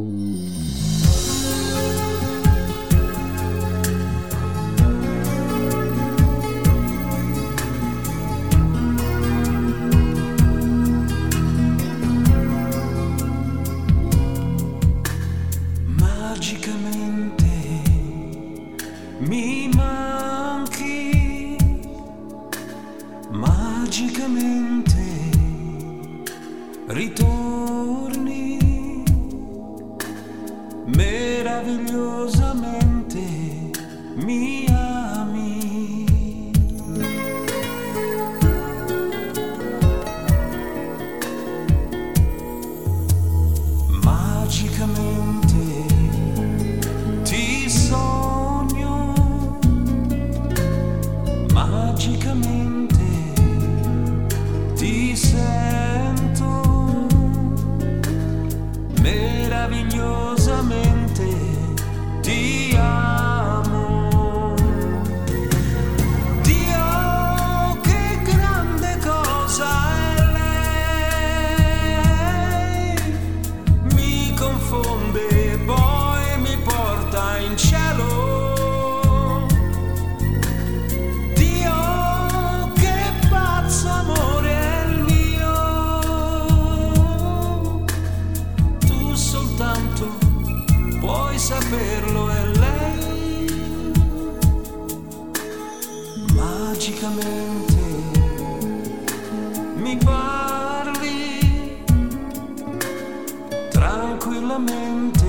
Magicamente mi manchi, magicamente ritorni, meravigliosamente mi ami. Magicamente ti sogno, magicamente ti sento, meravigliosamente ti amo. Dio, che grande cosa è lei, mi confonde e poi mi porta in cielo. Dio, che pazzo amore è il mio, tu soltanto puoi saperlo, è lei. Magicamente mi parli tranquillamente,